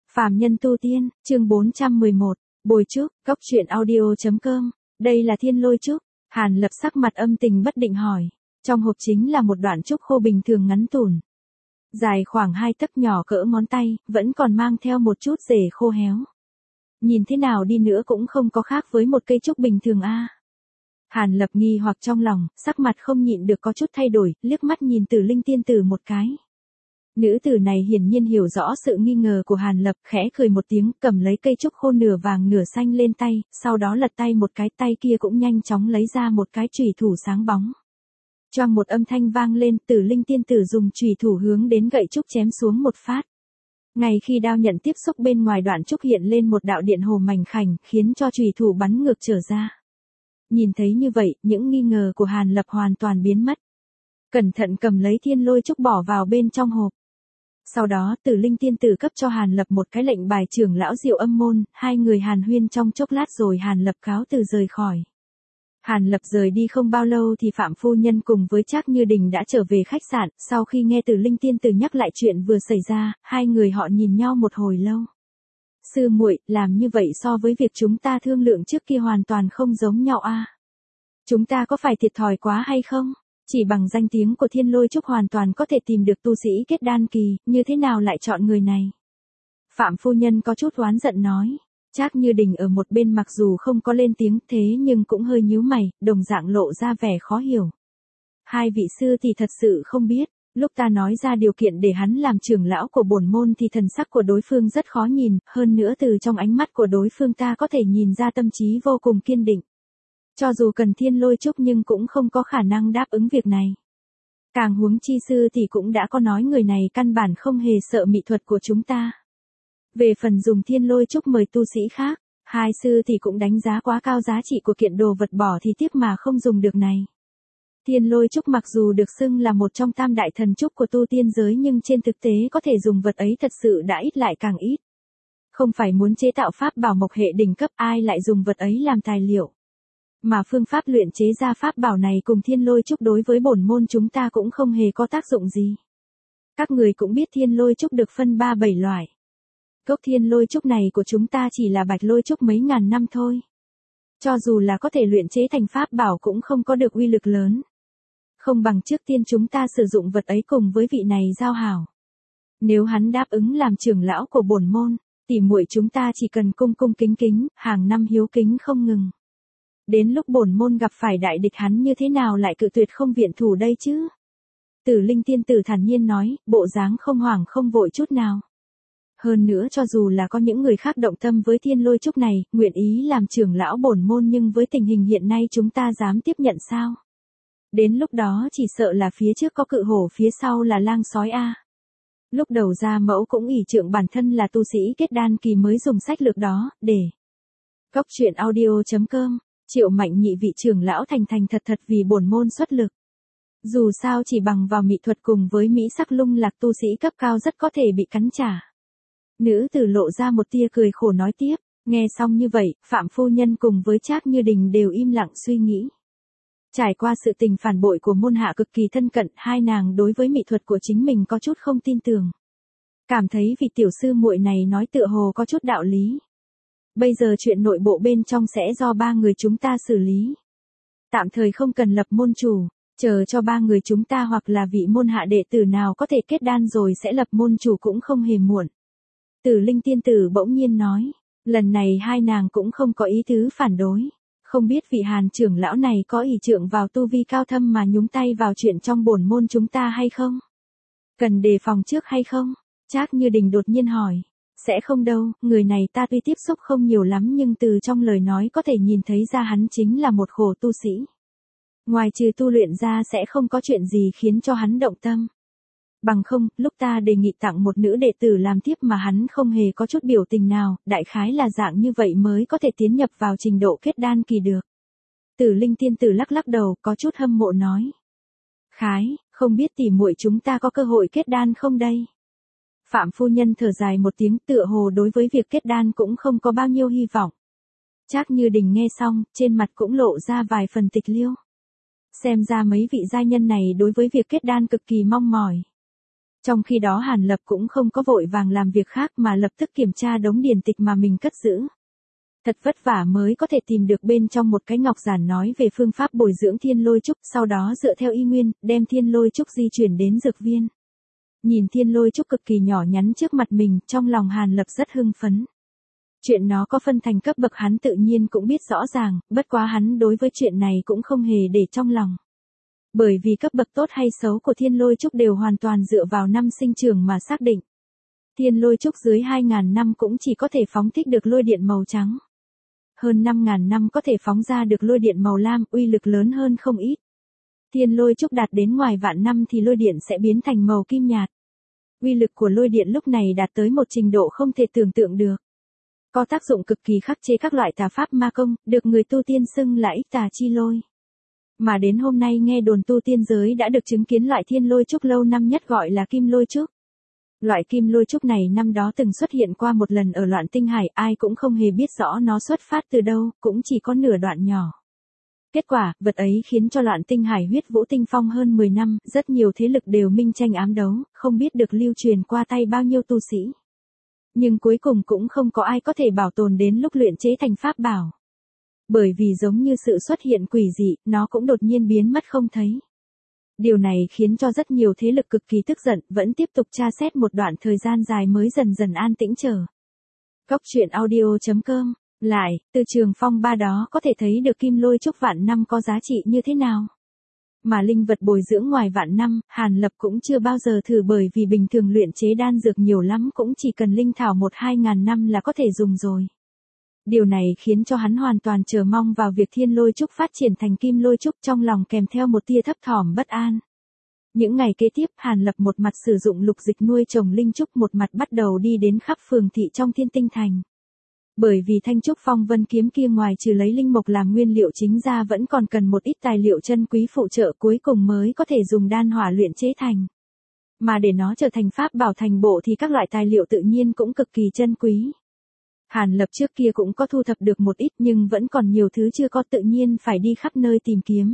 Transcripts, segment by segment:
Phàm nhân tu tiên, chương 411, bồi trúc, góc truyện audio.com, đây là thiên lôi trúc. Hàn Lập sắc mặt âm tình bất định hỏi. Trong hộp chính là một đoạn trúc khô bình thường ngắn tủn. Dài khoảng 2 tấc, nhỏ cỡ ngón tay, vẫn còn mang theo một chút rễ khô héo. Nhìn thế nào đi nữa cũng không có khác với một cây trúc bình thường a. Hàn Lập nghi hoặc trong lòng, sắc mặt không nhịn được có chút thay đổi, liếc mắt nhìn Tử Linh tiên tử một cái. Nữ tử này hiển nhiên hiểu rõ sự nghi ngờ của Hàn Lập, khẽ cười một tiếng, cầm lấy cây trúc khô nửa vàng nửa xanh lên tay, sau đó lật tay một cái, tay kia cũng nhanh chóng lấy ra một cái chùy thủ sáng bóng. Choang một âm thanh vang lên, Tử Linh tiên tử dùng chùy thủ hướng đến gậy trúc chém xuống một phát. Ngay khi đao nhận tiếp xúc, bên ngoài đoạn trúc hiện lên một đạo điện hồ mảnh khảnh, khiến cho chùy thủ bắn ngược trở ra. Nhìn thấy như vậy, những nghi ngờ của Hàn Lập hoàn toàn biến mất. Cẩn thận cầm lấy thiên lôi trúc bỏ vào bên trong hộp. Sau đó, Tử Linh tiên tử cấp cho Hàn Lập một cái lệnh bài trưởng lão Diệu Âm môn, hai người hàn huyên trong chốc lát rồi Hàn Lập cáo từ rời khỏi. Hàn Lập rời đi không bao lâu thì Phạm phu nhân cùng với Trác Như Đình đã trở về khách sạn, sau khi nghe Tử Linh tiên tử nhắc lại chuyện vừa xảy ra, hai người họ nhìn nhau một hồi lâu. Sư muội, làm như vậy so với việc chúng ta thương lượng trước kia hoàn toàn không giống nhau a. Chúng ta có phải thiệt thòi quá hay không? Chỉ bằng danh tiếng của thiên lôi trúc hoàn toàn có thể tìm được tu sĩ kết đan kỳ, như thế nào lại chọn người này? Phạm phu nhân có chút oán giận nói. Trác Như Đình ở một bên mặc dù không có lên tiếng thế nhưng cũng hơi nhíu mày, đồng dạng lộ ra vẻ khó hiểu. Hai vị sư thì thật sự không biết, lúc ta nói ra điều kiện để hắn làm trưởng lão của bổn môn thì thần sắc của đối phương rất khó nhìn, hơn nữa từ trong ánh mắt của đối phương ta có thể nhìn ra tâm trí vô cùng kiên định. Cho dù cần thiên lôi trúc nhưng cũng không có khả năng đáp ứng việc này. Càng huống chi sư thì cũng đã có nói người này căn bản không hề sợ mỹ thuật của chúng ta. Về phần dùng thiên lôi trúc mời tu sĩ khác, hai sư thì cũng đánh giá quá cao giá trị của kiện đồ vật, bỏ thì tiếc mà không dùng được này. Thiên lôi trúc mặc dù được xưng là một trong tam đại thần trúc của tu tiên giới nhưng trên thực tế có thể dùng vật ấy thật sự đã ít lại càng ít. Không phải muốn chế tạo pháp bảo mộc hệ đỉnh cấp, ai lại dùng vật ấy làm tài liệu. Mà phương pháp luyện chế ra pháp bảo này cùng thiên lôi trúc đối với bổn môn chúng ta cũng không hề có tác dụng gì. Các người cũng biết thiên lôi trúc được phân 3-7 loại. Gốc thiên lôi trúc này của chúng ta chỉ là bạch lôi trúc mấy ngàn năm thôi. Cho dù là có thể luyện chế thành pháp bảo cũng không có được uy lực lớn. Không bằng trước tiên chúng ta sử dụng vật ấy cùng với vị này giao hảo. Nếu hắn đáp ứng làm trưởng lão của bổn môn, tỉ muội chúng ta chỉ cần cung cung kính kính, hàng năm hiếu kính không ngừng. Đến lúc bổn môn gặp phải đại địch hắn như thế nào lại cự tuyệt không viện thủ đây chứ? Tử Linh tiên tử thản nhiên nói, bộ dáng không hoảng không vội chút nào. Hơn nữa cho dù là có những người khác động tâm với thiên lôi trúc này, nguyện ý làm trưởng lão bổn môn nhưng với tình hình hiện nay chúng ta dám tiếp nhận sao? Đến lúc đó chỉ sợ là phía trước có cự hổ, phía sau là lang sói a. Lúc đầu ra mẫu cũng ỷ trượng bản thân là tu sĩ kết đan kỳ mới dùng sách lược đó, để. Góc truyện audio.com, Triệu Mạnh nhị vị trưởng lão thành thành thật thật vì bổn môn xuất lực. Dù sao chỉ bằng vào mỹ thuật cùng với mỹ sắc lung lạc tu sĩ cấp cao rất có thể bị cắn trả. Nữ tử lộ ra một tia cười khổ nói tiếp, nghe xong như vậy, Phạm phu nhân cùng với Trác Như Đình đều im lặng suy nghĩ. Trải qua sự tình phản bội của môn hạ cực kỳ thân cận, hai nàng đối với mỹ thuật của chính mình có chút không tin tưởng. Cảm thấy vị tiểu sư muội này nói tựa hồ có chút đạo lý. Bây giờ chuyện nội bộ bên trong sẽ do ba người chúng ta xử lý. Tạm thời không cần lập môn chủ, chờ cho ba người chúng ta hoặc là vị môn hạ đệ tử nào có thể kết đan rồi sẽ lập môn chủ cũng không hề muộn. Tử Linh tiên tử bỗng nhiên nói, lần này hai nàng cũng không có ý tứ phản đối. Không biết vị Hàn trưởng lão này có ỷ trượng vào tu vi cao thâm mà nhúng tay vào chuyện trong bổn môn chúng ta hay không? Cần đề phòng trước hay không? Trác Như Đình đột nhiên hỏi. Sẽ không đâu, người này ta tuy tiếp xúc không nhiều lắm nhưng từ trong lời nói có thể nhìn thấy ra hắn chính là một khổ tu sĩ. Ngoài trừ tu luyện ra sẽ không có chuyện gì khiến cho hắn động tâm. Bằng không, lúc ta đề nghị tặng một nữ đệ tử làm tiếp mà hắn không hề có chút biểu tình nào, đại khái là dạng như vậy mới có thể tiến nhập vào trình độ kết đan kỳ được. Tử Linh tiên tử lắc lắc đầu, có chút hâm mộ nói. Khái, không biết tỉ muội chúng ta có cơ hội kết đan không đây? Phạm phu nhân thở dài một tiếng, tựa hồ đối với việc kết đan cũng không có bao nhiêu hy vọng. Trác Như Đình nghe xong, trên mặt cũng lộ ra vài phần tịch liêu. Xem ra mấy vị giai nhân này đối với việc kết đan cực kỳ mong mỏi. Trong khi đó Hàn Lập cũng không có vội vàng làm việc khác mà lập tức kiểm tra đống điển tịch mà mình cất giữ. Thật vất vả mới có thể tìm được bên trong một cái ngọc giản nói về phương pháp bồi dưỡng thiên lôi trúc, sau đó dựa theo y nguyên, đem thiên lôi trúc di chuyển đến dược viên. Nhìn thiên lôi trúc cực kỳ nhỏ nhắn trước mặt mình, trong lòng Hàn Lập rất hưng phấn. Chuyện nó có phân thành cấp bậc hắn tự nhiên cũng biết rõ ràng, bất quá hắn đối với chuyện này cũng không hề để trong lòng. Bởi vì cấp bậc tốt hay xấu của thiên lôi trúc đều hoàn toàn dựa vào năm sinh trưởng mà xác định. Thiên lôi trúc dưới 2.000 năm cũng chỉ có thể phóng thích được lôi điện màu trắng. Hơn 5.000 năm có thể phóng ra được lôi điện màu lam, uy lực lớn hơn không ít. Thiên lôi trúc đạt đến ngoài vạn năm thì lôi điện sẽ biến thành màu kim nhạt. Uy lực của lôi điện lúc này đạt tới một trình độ không thể tưởng tượng được. Có tác dụng cực kỳ khắc chế các loại tà pháp ma công, được người tu tiên xưng là ích tà chi lôi. Mà đến hôm nay nghe đồn tu tiên giới đã được chứng kiến loại thiên lôi trúc lâu năm nhất gọi là kim lôi trúc. Loại kim lôi trúc này năm đó từng xuất hiện qua một lần ở Loạn Tinh Hải, ai cũng không hề biết rõ nó xuất phát từ đâu, cũng chỉ có nửa đoạn nhỏ. Kết quả, vật ấy khiến cho Loạn Tinh Hải huyết vũ tinh phong hơn 10 năm, rất nhiều thế lực đều minh tranh ám đấu, không biết được lưu truyền qua tay bao nhiêu tu sĩ. Nhưng cuối cùng cũng không có ai có thể bảo tồn đến lúc luyện chế thành pháp bảo. Bởi vì giống như sự xuất hiện quỷ dị, nó cũng đột nhiên biến mất không thấy. Điều này khiến cho rất nhiều thế lực cực kỳ tức giận, vẫn tiếp tục tra xét một đoạn thời gian dài mới dần dần an tĩnh trở. Góc truyện audio.com. Lại, từ trường phong ba đó có thể thấy được kim lôi trúc vạn năm có giá trị như thế nào. Mà linh vật bồi dưỡng ngoài vạn năm, Hàn Lập cũng chưa bao giờ thử bởi vì bình thường luyện chế đan dược nhiều lắm cũng chỉ cần linh thảo 1-2 ngàn năm là có thể dùng rồi. Điều này khiến cho hắn hoàn toàn chờ mong vào việc thiên lôi trúc phát triển thành kim lôi trúc, trong lòng kèm theo một tia thấp thỏm bất an. Những ngày kế tiếp Hàn Lập một mặt sử dụng lục dịch nuôi trồng linh trúc, một mặt bắt đầu đi đến khắp phường thị trong Thiên Tinh Thành. Bởi vì thanh trúc phong vân kiếm kia ngoài trừ lấy linh mộc làm nguyên liệu chính ra vẫn còn cần một ít tài liệu chân quý phụ trợ cuối cùng mới có thể dùng đan hỏa luyện chế thành. Mà để nó trở thành pháp bảo thành bộ thì các loại tài liệu tự nhiên cũng cực kỳ chân quý. Hàn Lập trước kia cũng có thu thập được một ít nhưng vẫn còn nhiều thứ chưa có, tự nhiên phải đi khắp nơi tìm kiếm.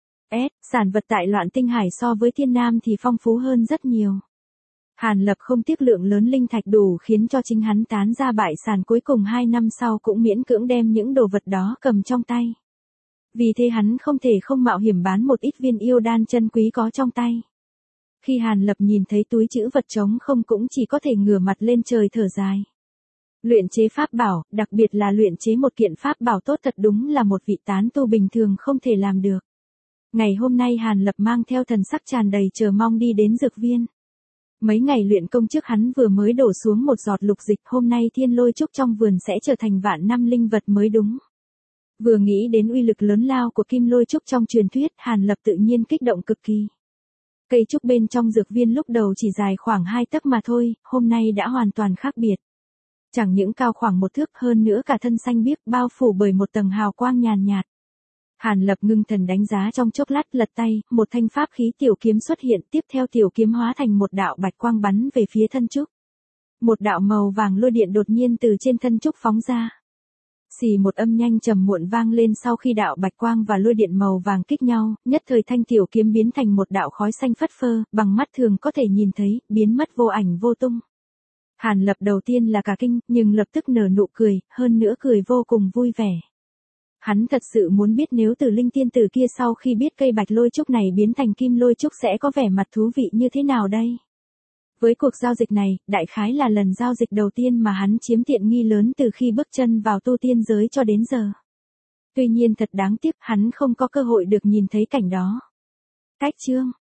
Sản vật tại Loạn Tinh Hải so với Thiên Nam thì phong phú hơn rất nhiều. Hàn Lập không tiếc lượng lớn linh thạch đủ khiến cho chính hắn tán ra bại sản, cuối cùng 2 năm sau cũng miễn cưỡng đem những đồ vật đó cầm trong tay. Vì thế hắn không thể không mạo hiểm bán một ít viên yêu đan chân quý có trong tay. Khi Hàn Lập nhìn thấy túi trữ vật trống không cũng chỉ có thể ngửa mặt lên trời thở dài. Luyện chế pháp bảo, đặc biệt là luyện chế một kiện pháp bảo tốt thật đúng là một vị tán tu bình thường không thể làm được. Ngày hôm nay Hàn Lập mang theo thần sắc tràn đầy chờ mong đi đến dược viên. Mấy ngày luyện công trước hắn vừa mới đổ xuống một giọt lục dịch, hôm nay thiên lôi trúc trong vườn sẽ trở thành vạn năm linh vật mới đúng. Vừa nghĩ đến uy lực lớn lao của kim lôi trúc trong truyền thuyết, Hàn Lập tự nhiên kích động cực kỳ. Cây trúc bên trong dược viên lúc đầu chỉ dài khoảng 2 tấc mà thôi, hôm nay đã hoàn toàn khác biệt. Chẳng những cao khoảng 1 thước, hơn nữa cả thân xanh biếc bao phủ bởi một tầng hào quang nhàn nhạt. Hàn Lập ngưng thần đánh giá trong chốc lát, lật tay, một thanh pháp khí tiểu kiếm xuất hiện, tiếp theo tiểu kiếm hóa thành một đạo bạch quang bắn về phía thân trúc. Một đạo màu vàng lôi điện đột nhiên từ trên thân trúc phóng ra. Xì một âm nhanh trầm muộn vang lên sau khi đạo bạch quang và lôi điện màu vàng kích nhau, nhất thời thanh tiểu kiếm biến thành một đạo khói xanh phất phơ, bằng mắt thường có thể nhìn thấy, biến mất vô ảnh vô tung. Hàn Lập đầu tiên là cả kinh, nhưng lập tức nở nụ cười, hơn nữa cười vô cùng vui vẻ. Hắn thật sự muốn biết nếu Tử Linh tiên tử kia sau khi biết cây bạch lôi trúc này biến thành kim lôi trúc sẽ có vẻ mặt thú vị như thế nào đây. Với cuộc giao dịch này, đại khái là lần giao dịch đầu tiên mà hắn chiếm tiện nghi lớn từ khi bước chân vào tu tiên giới cho đến giờ. Tuy nhiên thật đáng tiếc, hắn không có cơ hội được nhìn thấy cảnh đó. Cách chương